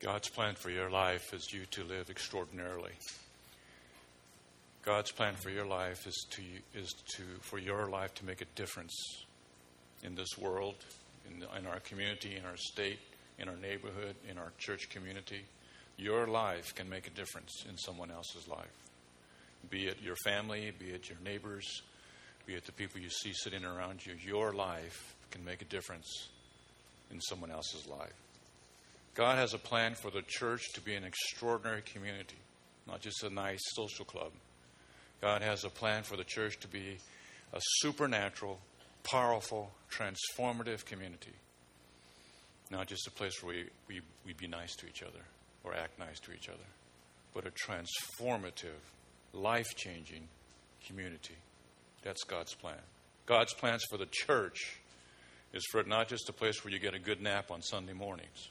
God's plan for your life is you to live extraordinarily. God's plan for your life is for your life to make a difference in this world, in our community, in our state, in our neighborhood, in our church community. Your life can make a difference in someone else's life. Be it your family, be it your neighbors, be it the people you see sitting around you. Your life can make a difference in someone else's life. God has a plan for the church to be an extraordinary community, not just a nice social club. God has a plan for the church to be a supernatural, powerful, transformative community. Not just a place where we be nice to each other or act nice to each other, but a transformative, life-changing community. That's God's plan. God's plans for the church is for it not just a place where you get a good nap on Sunday mornings,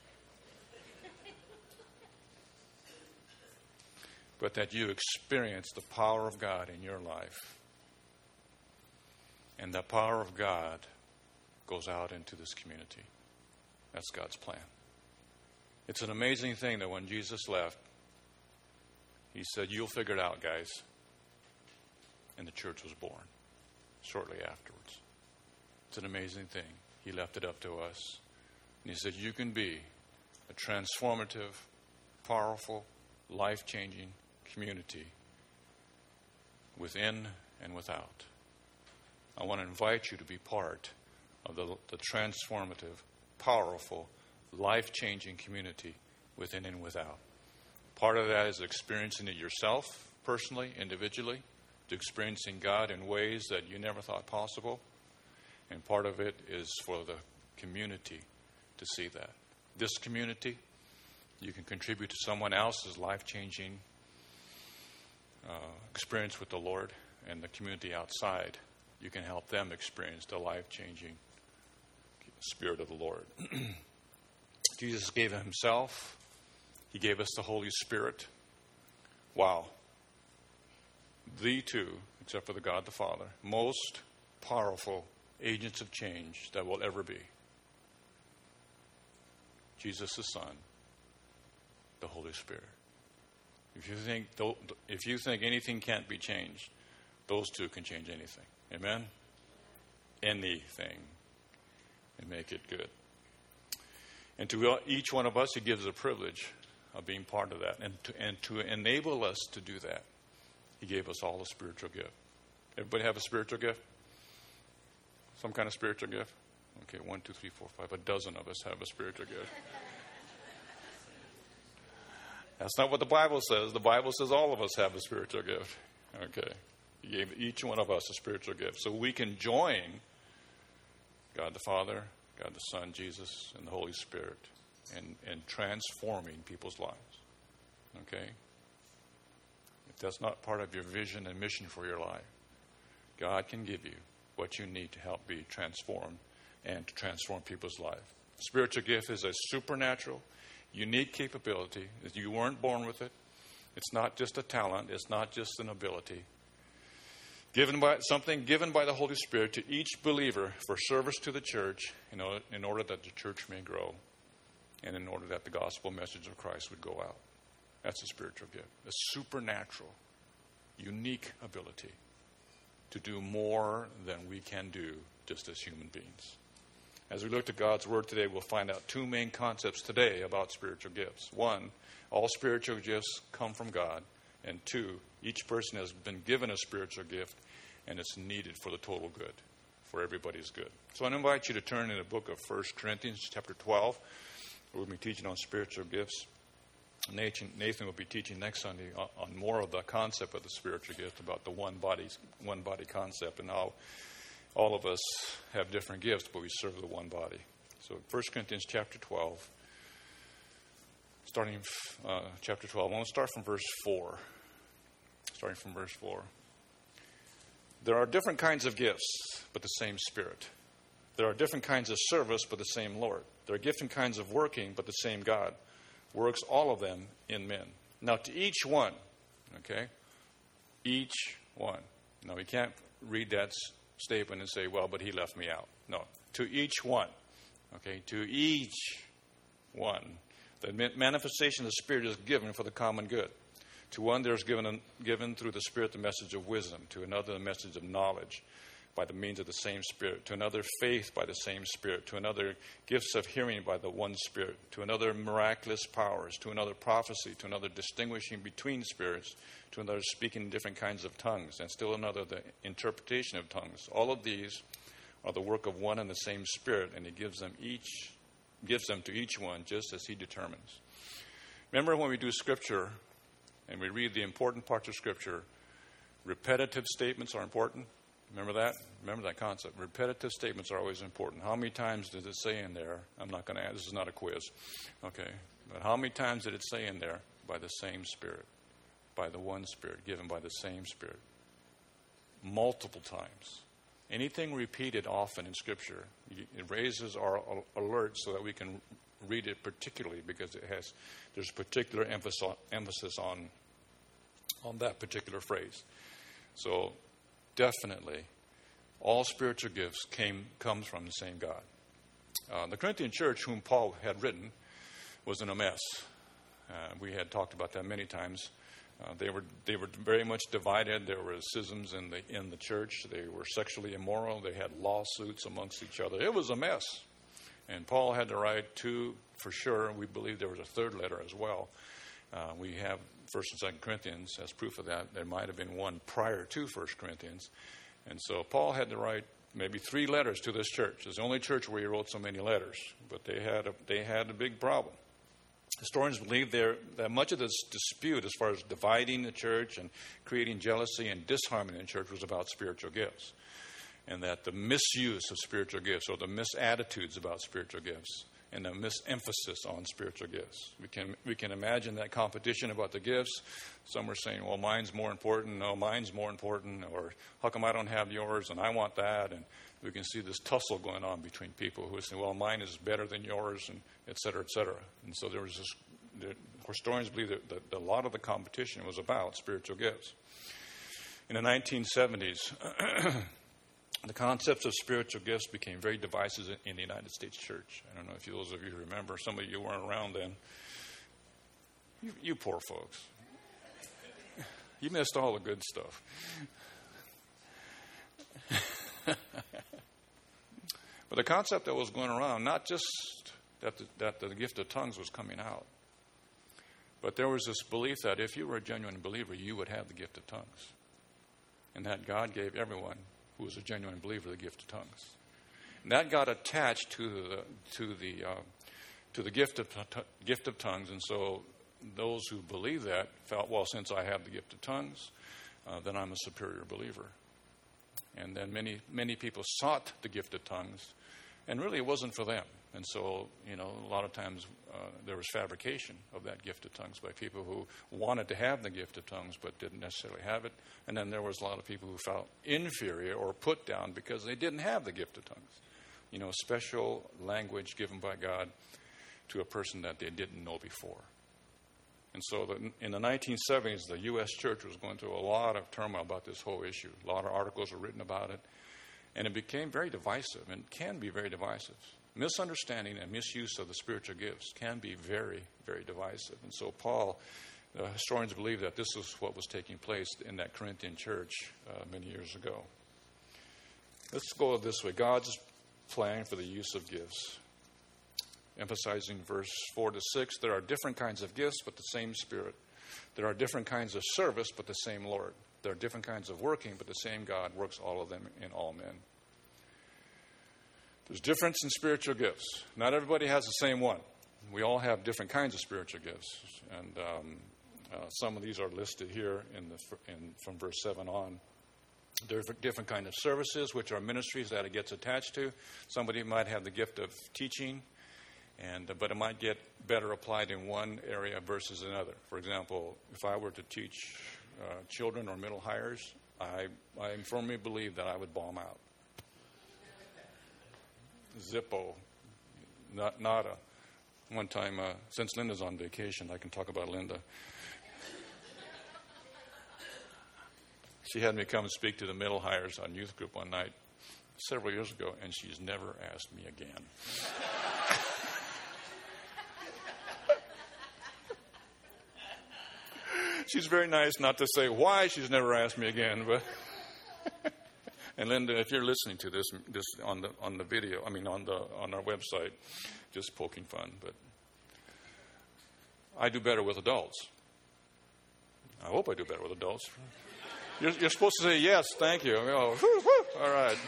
but that you experience the power of God in your life. And the power of God goes out into this community. That's God's plan. It's an amazing thing that when Jesus left, he said, "You'll figure it out, guys." And the church was born shortly afterwards. It's an amazing thing. He left it up to us. And he said, you can be a transformative, powerful, life-changing community within and without. I want to invite you to be part of the transformative, powerful, life-changing community within and without. Part of that is experiencing it yourself, personally, individually, to experiencing God in ways that you never thought possible. And part of it is for the community to see that. This community, you can contribute to someone else's life-changing experience with the Lord, and the community outside, you can help them experience the life-changing Spirit of the Lord. Jesus gave himself. He gave us the Holy Spirit. Wow. The two, except for the God the Father, most powerful agents of change that will ever be. Jesus the Son, the Holy Spirit. If you think anything can't be changed, those two can change anything. Amen? Anything. And make it good. And to each one of us, he gives a privilege of being part of that. And to enable us to do that, he gave us all a spiritual gift. Everybody have a spiritual gift? Some kind of spiritual gift? Okay, 1, 2, 3, 4, 5. A dozen of us have a spiritual gift. That's not what the Bible says. The Bible says all of us have a spiritual gift. Okay. He gave each one of us a spiritual gift. So we can join God the Father, God the Son, Jesus, and the Holy Spirit in transforming people's lives. Okay? If that's not part of your vision and mission for your life, God can give you what you need to help be transformed and to transform people's life. Spiritual gift is a supernatural, unique capability. You weren't born with it. It's not just a talent. It's not just an ability. Given by the Holy Spirit to each believer for service to the church, in order that the church may grow, and in order that the gospel message of Christ would go out. That's a spiritual gift, a supernatural, unique ability to do more than we can do just as human beings. As we look to God's Word today, we'll find out two main concepts today about spiritual gifts. One, all spiritual gifts come from God. And two, each person has been given a spiritual gift, and it's needed for the total good, for everybody's good. So I invite you to turn in the book of 1 Corinthians chapter 12. We'll be teaching on spiritual gifts. Nathan will be teaching next Sunday on more of the concept of the spiritual gift, about the one body concept, and how all of us have different gifts, but we serve the one body. So 1 Corinthians chapter 12, starting chapter 12. I want to start from verse 4. Starting from verse 4. There are different kinds of gifts, but the same Spirit. There are different kinds of service, but the same Lord. There are different kinds of working, but the same God works all of them in men. Now to each one, okay? Each one. Now we can't read that statement and say, well, but he left me out. No. To each one. Okay? To each one. The manifestation of the Spirit is given for the common good. To one, there is given through the Spirit the message of wisdom. To another, the message of knowledge by the means of the same Spirit. To another, faith by the same Spirit. To another, gifts of hearing by the one Spirit. To another, miraculous powers. To another, prophecy. To another, distinguishing between spirits. To another, speaking different kinds of tongues. And still another, the interpretation of tongues. All of these are the work of one and the same Spirit, and He gives them to each one just as He determines. Remember, when we do Scripture and we read the important parts of Scripture, repetitive statements are important. Remember that? Remember that concept. Repetitive statements are always important. How many times does it say in there? I'm not going to ask. This is not a quiz. Okay. But how many times did it say in there? By the same Spirit. By the one Spirit, given by the same Spirit. Multiple times. Anything repeated often in Scripture, it raises our alert so that we can read it particularly, because there's particular emphasis on that particular phrase. So definitely, all spiritual gifts comes from the same God. The Corinthian church, whom Paul had written, was in a mess. We had talked about that many times. They were very much divided. There were schisms in the church. They were sexually immoral. They had lawsuits amongst each other. It was a mess. And Paul had to write two, for sure. We believe there was a third letter as well. We have 1st and 2nd Corinthians as proof of that. There might have been one prior to 1st Corinthians. And so Paul had to write maybe 3 letters to this church. It's the only church where he wrote so many letters. But they had a big problem. Historians believe that much of this dispute as far as dividing the church and creating jealousy and disharmony in the church was about spiritual gifts. And that the misuse of spiritual gifts, or the misattitudes about spiritual gifts, and the misemphasis on spiritual gifts. We can imagine that competition about the gifts. Some were saying, well, mine's more important. No, mine's more important. Or how come I don't have yours and I want that? And we can see this tussle going on between people who say, well, mine is better than yours, and et cetera, et cetera. And so there was this, historians believe that a lot of the competition was about spiritual gifts. In the 1970s, the concepts of spiritual gifts became very divisive in the United States church. I don't know if those of you remember. Some of you weren't around then. You poor folks. You missed all the good stuff. But the concept that was going around, not just that the gift of tongues was coming out, but there was this belief that if you were a genuine believer, you would have the gift of tongues. And that God gave everyone who was a genuine believer the gift of tongues. And that got attached to the gift of tongues. And so those who believe that felt, well, since I have the gift of tongues, then I'm a superior believer. And then many people sought the gift of tongues, and really it wasn't for them. And so, a lot of times there was fabrication of that gift of tongues by people who wanted to have the gift of tongues but didn't necessarily have it. And then there was a lot of people who felt inferior or put down because they didn't have the gift of tongues. Special language given by God to a person that they didn't know before. And so in the 1970s, the U.S. church was going through a lot of turmoil about this whole issue. A lot of articles were written about it. And it became very divisive, and can be very divisive. Misunderstanding and misuse of the spiritual gifts can be very, very divisive. And so historians believe that this is what was taking place in that Corinthian church many years ago. Let's go this way. God's plan for the use of gifts. Emphasizing verse 4 to 6, there are different kinds of gifts, but the same Spirit. There are different kinds of service, but the same Lord. There are different kinds of working, but the same God works all of them in all men. There's difference in spiritual gifts. Not everybody has the same one. We all have different kinds of spiritual gifts. And some of these are listed here from verse 7 on. There are different kinds of services, which are ministries that it gets attached to. Somebody might have the gift of teaching, but it might get better applied in one area versus another. For example, if I were to teach children or middle hires, I firmly believe that I would bomb out. Zippo, nada. One time, since Linda's on vacation, I can talk about Linda. She had me come and speak to the middle hires on youth group one night several years ago, and she's never asked me again. She's very nice not to say why she's never asked me again. But and Linda, if you're listening to this on the video, on our website, just poking fun. But I do better with adults. I hope I do better with adults. You're supposed to say yes, thank you. All right.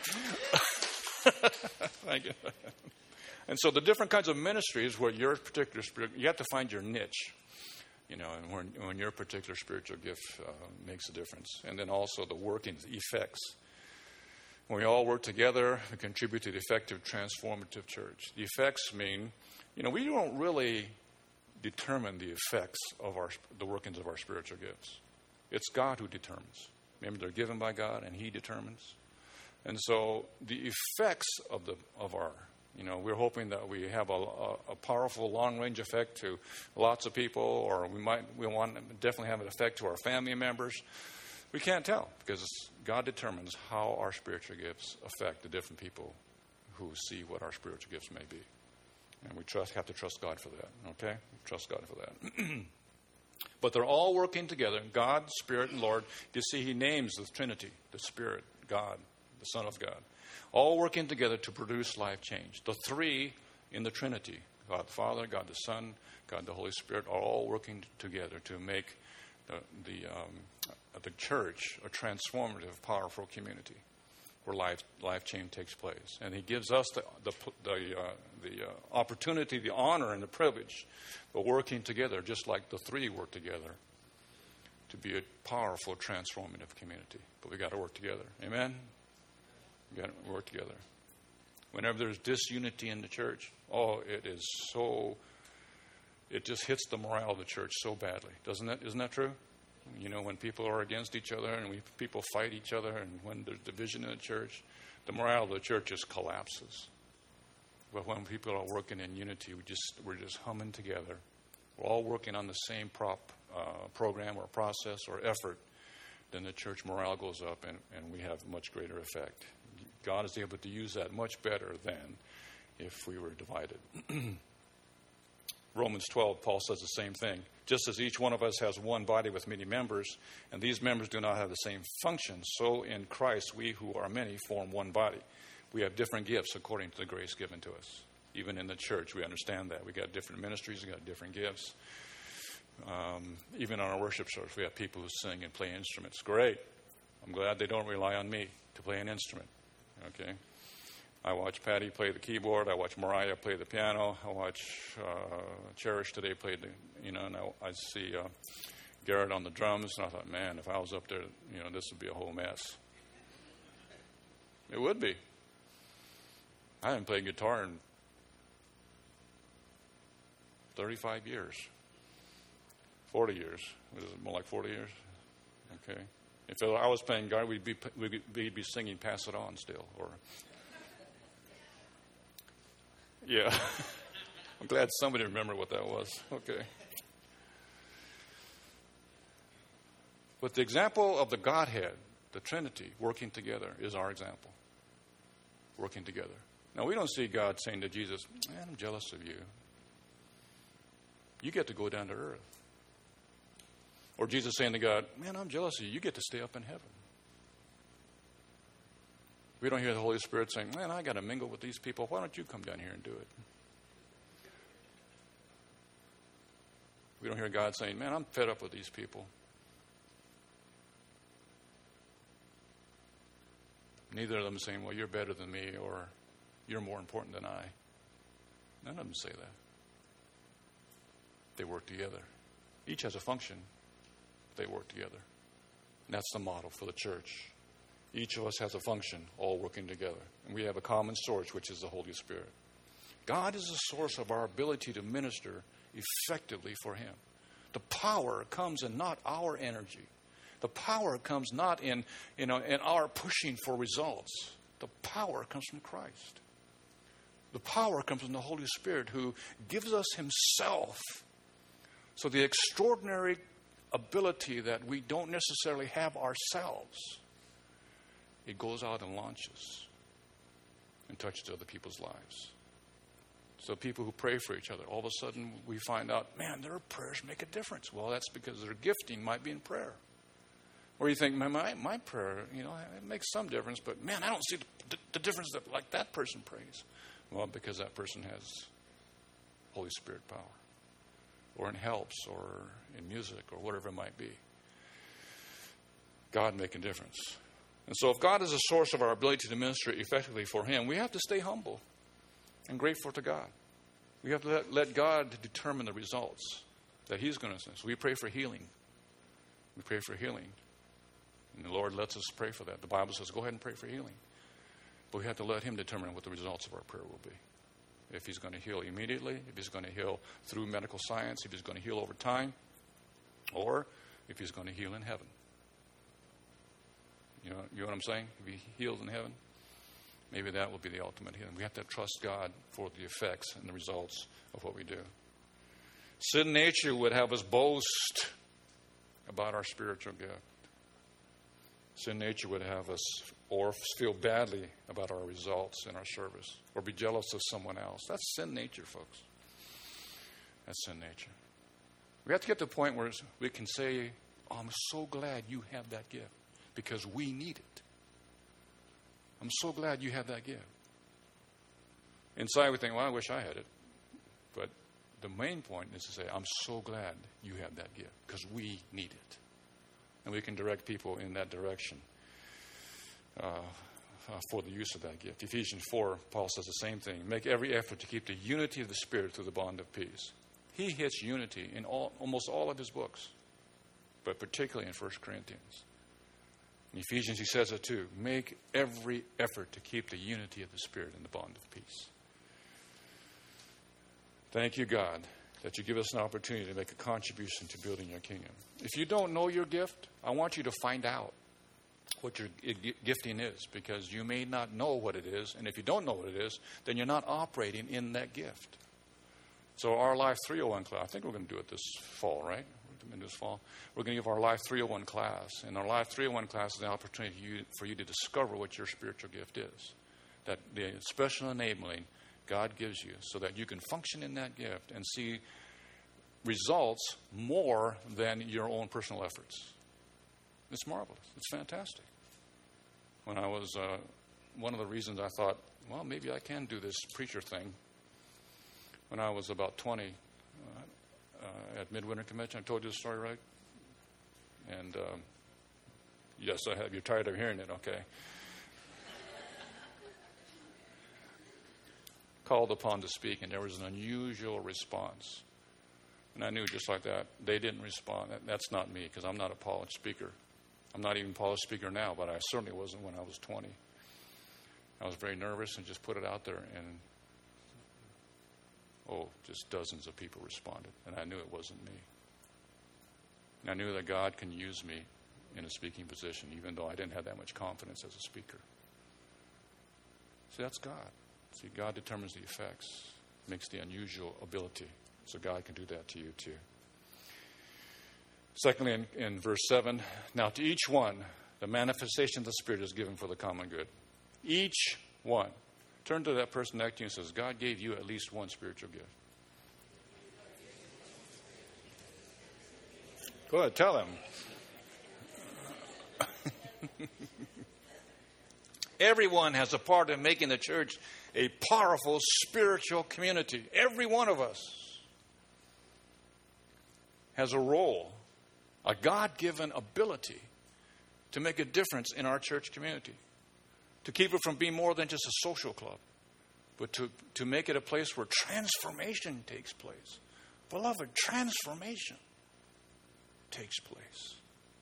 Thank you. And so the different kinds of ministries where your particular spirit, you have to find your niche, and when your particular spiritual gift makes a difference. And then also the workings, the effects. When we all work together, we contribute to the effective, transformative church. The effects mean, we don't really determine the effects of the workings of our spiritual gifts. It's God who determines. Remember, they're given by God, and He determines. And so the effects of our, we're hoping that we have a powerful long-range effect to lots of people, or we want to definitely have an effect to our family members. We can't tell because God determines how our spiritual gifts affect the different people who see what our spiritual gifts may be. And we have to trust God for that, okay? Trust God for that. But they're all working together, God, Spirit, and Lord. You see, He names the Trinity, the Spirit, God, the Son of God, all working together to produce life change. The three in the Trinity, God the Father, God the Son, God the Holy Spirit, are all working together to make the church a transformative, powerful community where life change takes place. And He gives us the opportunity, the honor, and the privilege of working together, just like the three work together, to be a powerful, transformative community. But we got to work together. Amen? We got to work together. Whenever there's disunity in the church, it just hits the morale of the church so badly. Isn't that true? When people are against each other and people fight each other, and when there's division in the church, the morale of the church just collapses. But when people are working in unity, we're just humming together. We're all working on the same program or process or effort. Then the church morale goes up, and we have much greater effect. God is able to use that much better than if we were divided. Romans 12, Paul says the same thing. Just as each one of us has one body with many members, and these members do not have the same function, so in Christ we who are many form one body. We have different gifts according to the grace given to us. Even in the church, we understand that. We got different ministries, we got different gifts. Even on our worship service, we have people who sing and play instruments. Great. I'm glad they don't rely on me to play an instrument. Okay. I watch Patty play the keyboard. I watch Mariah play the piano. I watch Cherish today play and I see Garrett on the drums. And I thought, man, if I was up there, this would be a whole mess. It would be. I haven't played guitar in 35 years. 40 years. Was it more like 40 years? Okay. If I was playing guitar, we'd be singing "Pass It On" still, or. Yeah. I'm glad somebody remembered what that was. Okay. But the example of the Godhead, the Trinity, working together is our example. Working together. Now, we don't see God saying to Jesus, man, I'm jealous of you. You get to go down to earth. Or Jesus saying to God, man, I'm jealous of you. You get to stay up in heaven. We don't hear the Holy Spirit saying, man, I got to mingle with these people. Why don't you come down here and do it? We don't hear God saying, man, I'm fed up with these people. Neither of them saying, well, you're better than me, or you're more important than I. None of them say that. They work together. Each has a function. They work together. And that's the model for the church. Each of us has a function, all working together. And we have a common source, which is the Holy Spirit. God is the source of our ability to minister effectively for Him. The power comes in not our energy. The power comes not in our pushing for results. The power comes from Christ. The power comes from the Holy Spirit, who gives us Himself. So the extraordinary ability that we don't necessarily have ourselves, it goes out and launches and touches other people's lives. So people who pray for each other, all of a sudden we find out, man, their prayers make a difference. Well, that's because their gifting might be in prayer. Or you think, man, my prayer, it makes some difference, but man, I don't see the difference that like that person prays. Well, because that person has Holy Spirit power, or in helps, or in music, or whatever it might be. God making a difference. And so if God is a source of our ability to minister effectively for Him, we have to stay humble and grateful to God. We have to let God determine the results that He's going to send. So we pray for healing. We pray for healing. And the Lord lets us pray for that. The Bible says, go ahead and pray for healing. But we have to let Him determine what the results of our prayer will be. If He's going to heal immediately, if He's going to heal through medical science, if He's going to heal over time, or if He's going to heal in heaven. You know what I'm saying? If He heals in heaven, maybe that will be the ultimate healing. We have to trust God for the effects and the results of what we do. Sin nature would have us boast about our spiritual gift. Sin nature would have us or feel badly about our results in our service, or be jealous of someone else. That's sin nature, folks. That's sin nature. We have to get to the point where we can say, oh, I'm so glad you have that gift, because we need it. I'm so glad you have that gift. Inside we think, well, I wish I had it. But the main point is to say, I'm so glad you have that gift, because we need it. And we can direct people in that direction for the use of that gift. Ephesians 4, Paul says the same thing. Make every effort to keep the unity of the Spirit through the bond of peace. He hits unity in almost all of his books, but particularly in 1 Corinthians. In Ephesians, he says it too. Make every effort to keep the unity of the Spirit in the bond of peace. Thank you, God, that you give us an opportunity to make a contribution to building your kingdom. If you don't know your gift, I want you to find out what your gifting is, because you may not know what it is, and if you don't know what it is, then you're not operating in that gift. So our Life 301 class, I think we're going to do it this fall, right? This fall, we're going to give our Life 301 class, and our Life 301 class is an opportunity for you to discover what your spiritual gift is, that the special enabling God gives you, so that you can function in that gift and see results more than your own personal efforts. It's marvelous. It's fantastic. When I was, one of the reasons I thought, well, maybe I can do this preacher thing. When I was about 20, at Midwinter Convention, I told you the story, right? And yes, I have. You're tired of hearing it, okay? Called upon to speak, and there was an unusual response. And I knew just like that, they didn't respond. That's not me, because I'm not a polished speaker. I'm not even a polished speaker now, but I certainly wasn't when I was 20. I was very nervous and just put it out there, and just dozens of people responded. And I knew it wasn't me. And I knew that God can use me in a speaking position, even though I didn't have that much confidence as a speaker. See, that's God. See, God determines the effects, makes the unusual ability. So God can do that to you too. Secondly, in verse 7, now to each one, the manifestation of the Spirit is given for the common good. Each one. Turn to that person next to you and says, God gave you at least one spiritual gift. Go ahead, tell him. Everyone has a part in making the church a powerful spiritual community. Every one of us has a role, a God-given ability to make a difference in our church community. To keep it from being more than just a social club, but to make it a place where transformation takes place. Beloved, transformation takes place.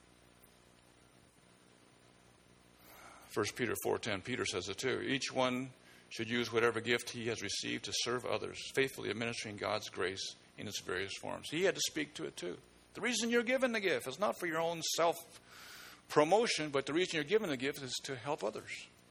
1 Peter 4:10, Peter says it too. Each one should use whatever gift he has received to serve others, faithfully administering God's grace in its various forms. He had to speak to it too. The reason you're given the gift is not for your own self-promotion, but the reason you're given the gift is to help others.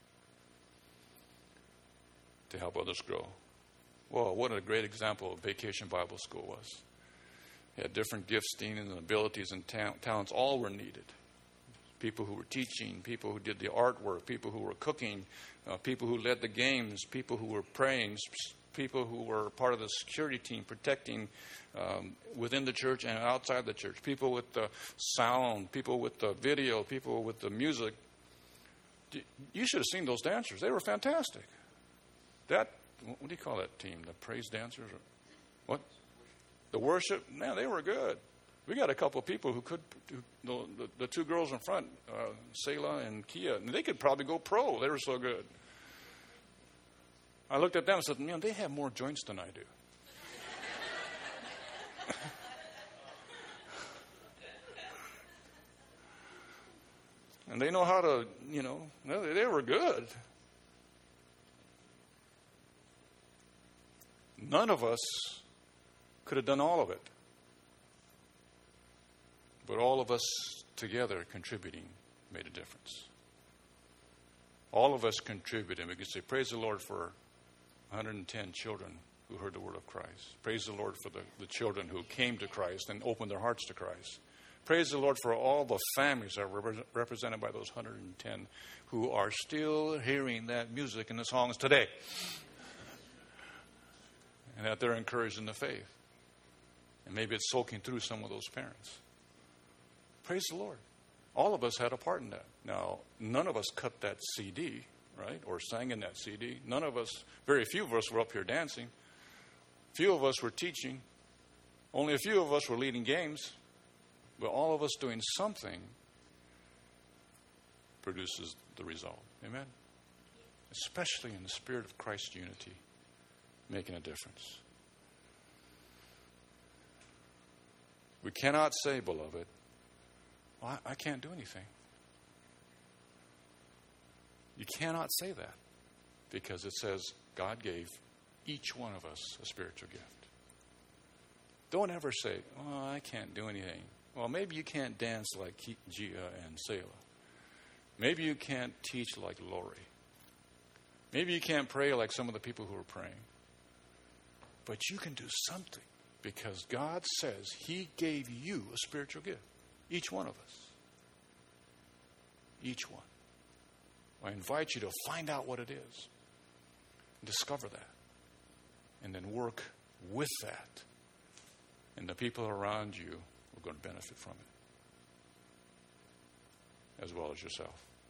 To help others grow. Well, what a great example of Vacation Bible School was. It had different gifting and abilities and talents. All were needed. People who were teaching, people who did the artwork, people who were cooking, people who led the games, people who were praying, people who were part of the security team protecting within the church and outside the church, people with the sound, people with the video, people with the music. You should have seen those dancers. They were fantastic. What do you call that team? The praise dancers? Or what? The worship? Man, they were good. We got a couple of people who could, the two girls in front, Selah and Kia, and they could probably go pro. They were so good. I looked at them and said, man, they have more joints than I do. And they know how to, they were good. None of us could have done all of it. But all of us together contributing made a difference. All of us contributed. We could say, praise the Lord for 110 children who heard the word of Christ. Praise the Lord for the children who came to Christ and opened their hearts to Christ. Praise the Lord for all the families that were represented by those 110 who are still hearing that music and the songs today. And that they're encouraged in the faith. And maybe it's soaking through some of those parents. Praise the Lord. All of us had a part in that. Now, none of us cut that CD, right, or sang in that CD. None of us, very few of us were up here dancing. Few of us were teaching. Only a few of us were leading games. But all of us doing something produces the result. Amen? Especially in the spirit of Christ's unity, making a difference. We cannot say, beloved, well, I can't do anything. You cannot say that because it says God gave each one of us a spiritual gift. Don't ever say, oh, I can't do anything. Well, maybe you can't dance like Gia and Selah. Maybe you can't teach like Lori. Maybe you can't pray like some of the people who are praying. But you can do something because God says He gave you a spiritual gift. Each one of us. Each one. I invite you to find out what it is. Discover that. And then work with that. And the people around you are going to benefit from it. As well as yourself.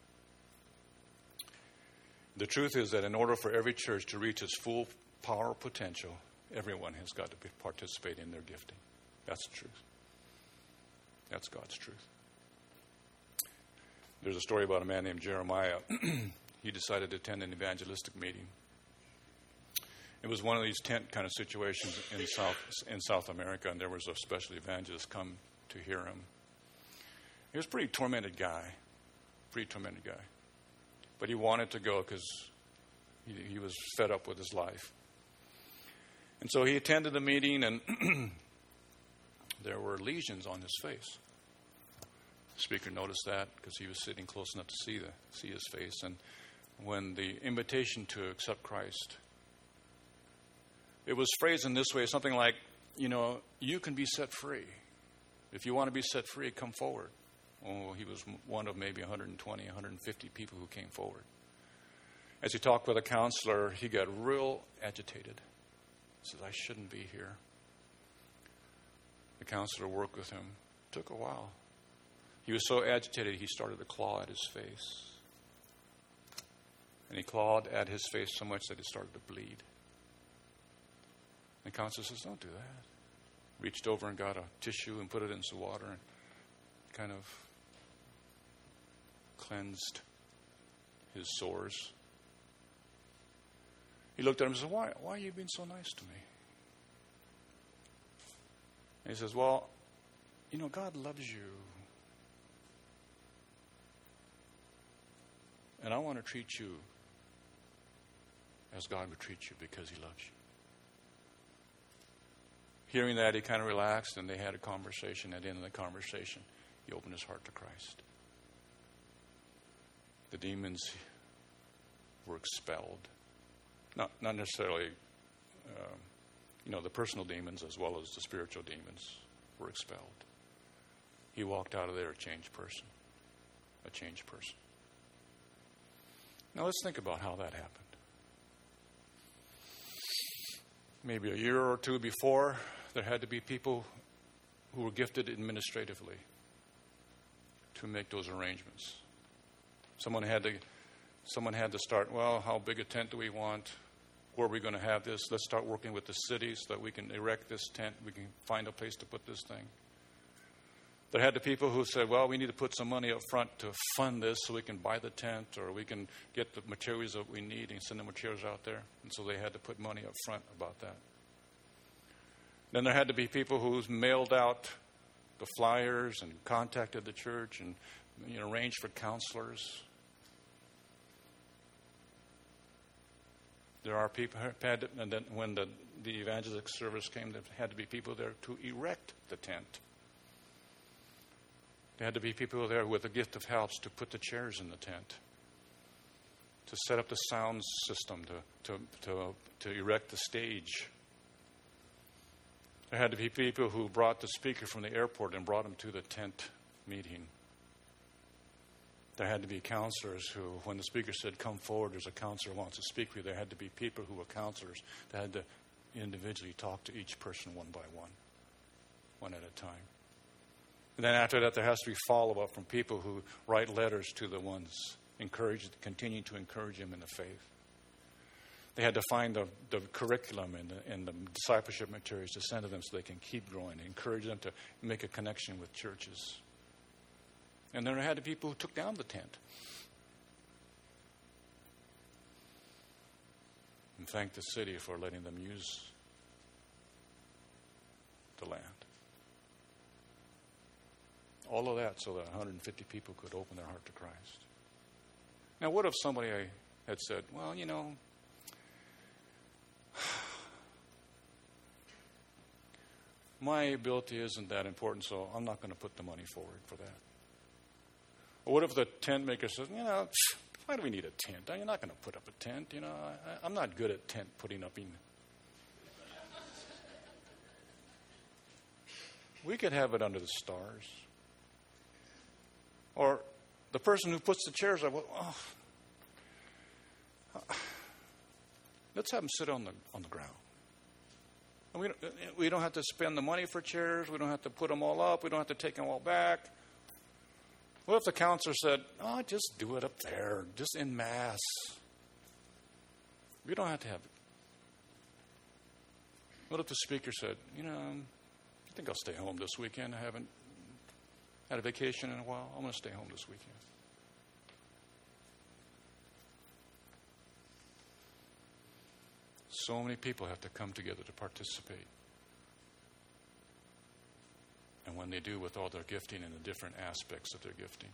The truth is that in order for every church to reach its full power potential, everyone has got to participate in their gifting. That's the truth. That's God's truth. There's a story about a man named Jeremiah. He decided to attend an evangelistic meeting. It was one of these tent kind of situations in South America, and there was a special evangelist come to hear him. He was a pretty tormented guy. But he wanted to go because he was fed up with his life. And so he attended the meeting, and there were lesions on his face. The speaker noticed that because he was sitting close enough to see his face. And when the invitation to accept Christ, it was phrased in this way, something like, you can be set free. If you want to be set free, come forward. Oh, he was one of maybe 120, 150 people who came forward. As he talked with a counselor, he got real agitated. He says, I shouldn't be here. The counselor worked with him. It took a while. He was so agitated, he started to claw at his face. And he clawed at his face so much that it started to bleed. The counselor says, don't do that. Reached over and got a tissue and put it in some water and kind of cleansed his sores. He looked at him and said, why are you being so nice to me? And he says, well, God loves you. And I want to treat you as God would treat you because He loves you. Hearing that, he kind of relaxed, and they had a conversation. At the end of the conversation, he opened his heart to Christ. The demons were expelled. Not necessarily, the personal demons as well as the spiritual demons were expelled. He walked out of there a changed person. Now let's think about how that happened. maybe a year or two before, there had to be people who were gifted administratively to make those arrangements. Someone had to start, well, how big a tent do we want? Where are we going to have this? Let's start working with the city so that we can erect this tent. We can find a place to put this thing. There had the people who said, well, we need to put some money up front to fund this so we can buy the tent or we can get the materials that we need and send the materials out there. And so they had to put money up front about that. Then there had to be people who mailed out the flyers and contacted the church and arranged for counselors. There are people, and then when the evangelistic service came, there had to be people there to erect the tent. There had to be people there with a gift of helps to put the chairs in the tent, to set up the sound system, to erect the stage. There had to be people who brought the speaker from the airport and brought him to the tent meeting. There had to be counselors who, when the speaker said, come forward, there's a counselor who wants to speak with you, there had to be people who were counselors that had to individually talk to each person one by one at a time. And then after that, there has to be follow-up from people who write letters to the ones, continue to encourage them in the faith. They had to find the curriculum and the discipleship materials to send to them so they can keep growing, encourage them to make a connection with churches. And then there had to be people who took down the tent. And thank the city for letting them use the land. All of that so that 150 people could open their heart to Christ. Now, what if somebody had said, well, my ability isn't that important, so I'm not going to put the money forward for that. Or what if the tent maker says, why do we need a tent? You're not going to put up a tent. I'm not good at tent putting up. We could have it under the stars. Or the person who puts the chairs up, let's have them sit on the ground. And we don't have to spend the money for chairs. We don't have to put them all up. We don't have to take them all back. What if the counselor said, just do it up there, just en masse. We don't have to have it. What if the speaker said, I think I'll stay home this weekend. I haven't had a vacation in a while. I'm going to stay home this weekend. So many people have to come together to participate. And when they do with all their gifting and the different aspects of their gifting,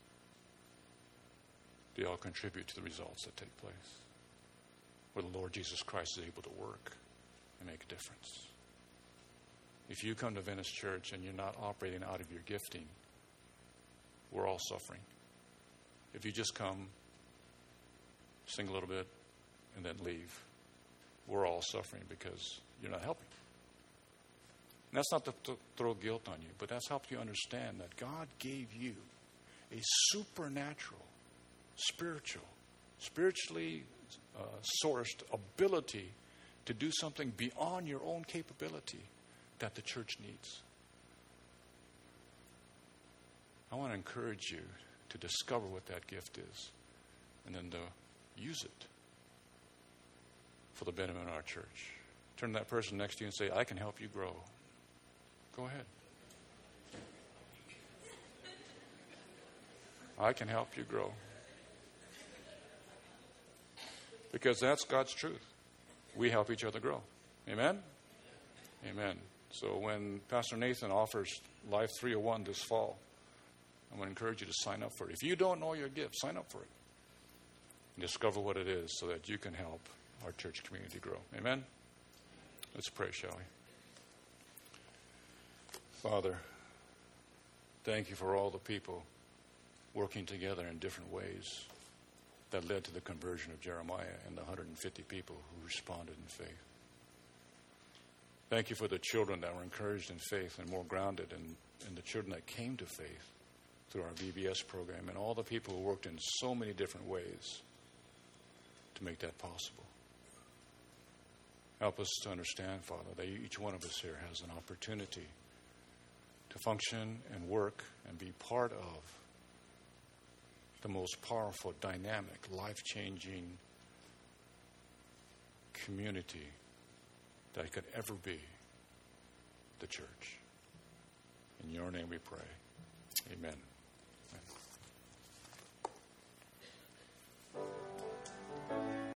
they all contribute to the results that take place, where the Lord Jesus Christ is able to work and make a difference. If you come to Venice Church and you're not operating out of your gifting, we're all suffering. If you just come, sing a little bit, and then leave, we're all suffering because you're not helping. And that's not to throw guilt on you, but that's helped you understand that God gave you a supernatural, spiritually sourced ability to do something beyond your own capability that the church needs. I want to encourage you to discover what that gift is and then to use it for the betterment of our church. Turn to that person next to you and say, I can help you grow. Go ahead. I can help you grow. Because that's God's truth. We help each other grow. Amen? Amen. So when Pastor Nathan offers Life 301 this fall, I'm going to encourage you to sign up for it. If you don't know your gift, sign up for it. And discover what it is so that you can help our church community grow. Amen? Let's pray, shall we? Father, thank you for all the people working together in different ways that led to the conversion of Jeremiah and the 150 people who responded in faith. Thank you for the children that were encouraged in faith and more grounded, and the children that came to faith through our VBS program, and all the people who worked in so many different ways to make that possible. Help us to understand, Father, that each one of us here has an opportunity to function and work and be part of the most powerful, dynamic, life-changing community that could ever be, the church. In your name we pray. Amen.